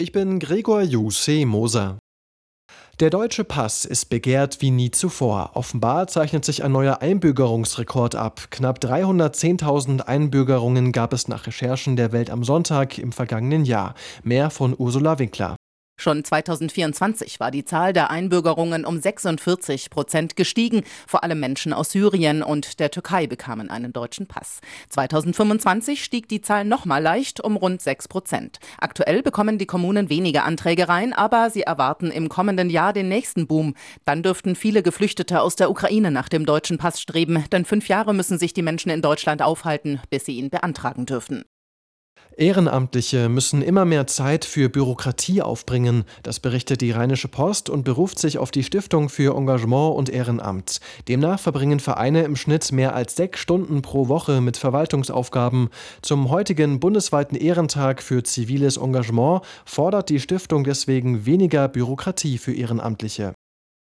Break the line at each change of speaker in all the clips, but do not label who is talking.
Ich bin Gregor Jussi Moser. Der deutsche Pass ist begehrt wie nie zuvor. Offenbar zeichnet sich ein neuer Einbürgerungsrekord ab. Knapp 310.000 Einbürgerungen gab es nach Recherchen der Welt am Sonntag im vergangenen Jahr. Mehr von Ursula Winkler.
Schon 2024 war die Zahl der Einbürgerungen um 46% gestiegen. Vor allem Menschen aus Syrien und der Türkei bekamen einen deutschen Pass. 2025 stieg die Zahl nochmal leicht um rund 6%. Aktuell bekommen die Kommunen weniger Anträge rein, aber sie erwarten im kommenden Jahr den nächsten Boom. Dann dürften viele Geflüchtete aus der Ukraine nach dem deutschen Pass streben, denn 5 Jahre müssen sich die Menschen in Deutschland aufhalten, bis sie ihn beantragen dürfen.
Ehrenamtliche müssen immer mehr Zeit für Bürokratie aufbringen. Das berichtet die Rheinische Post und beruft sich auf die Stiftung für Engagement und Ehrenamt. Demnach verbringen Vereine im Schnitt mehr als 6 Stunden pro Woche mit Verwaltungsaufgaben. Zum heutigen bundesweiten Ehrentag für ziviles Engagement fordert die Stiftung deswegen weniger Bürokratie für Ehrenamtliche.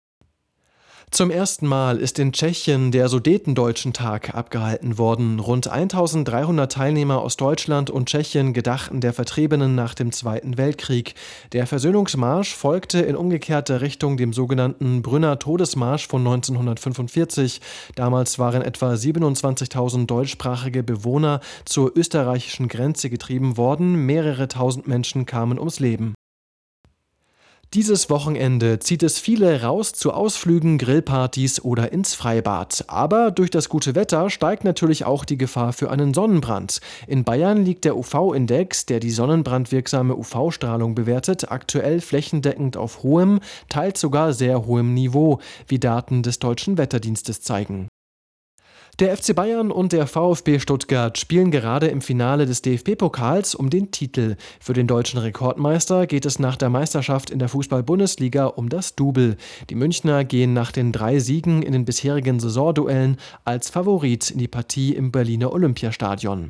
Zum ersten Mal ist in Tschechien der Sudetendeutschen-Tag abgehalten worden. Rund 1300 Teilnehmer aus Deutschland und Tschechien gedachten der Vertriebenen nach dem Zweiten Weltkrieg. Der Versöhnungsmarsch folgte in umgekehrter Richtung dem sogenannten Brünner Todesmarsch von 1945. Damals waren etwa 27.000 deutschsprachige Bewohner zur österreichischen Grenze getrieben worden. Mehrere tausend Menschen kamen ums Leben. Dieses Wochenende zieht es viele raus zu Ausflügen, Grillpartys oder ins Freibad. Aber durch das gute Wetter steigt natürlich auch die Gefahr für einen Sonnenbrand. In Bayern liegt der UV-Index, der die sonnenbrandwirksame UV-Strahlung bewertet, aktuell flächendeckend auf hohem, teils sogar sehr hohem Niveau, wie Daten des Deutschen Wetterdienstes zeigen. Der FC Bayern und der VfB Stuttgart spielen gerade im Finale des DFB-Pokals um den Titel. Für den deutschen Rekordmeister geht es nach der Meisterschaft in der Fußball-Bundesliga um das Double. Die Münchner gehen nach den 3 Siegen in den bisherigen Saisonduellen als Favorit in die Partie im Berliner Olympiastadion.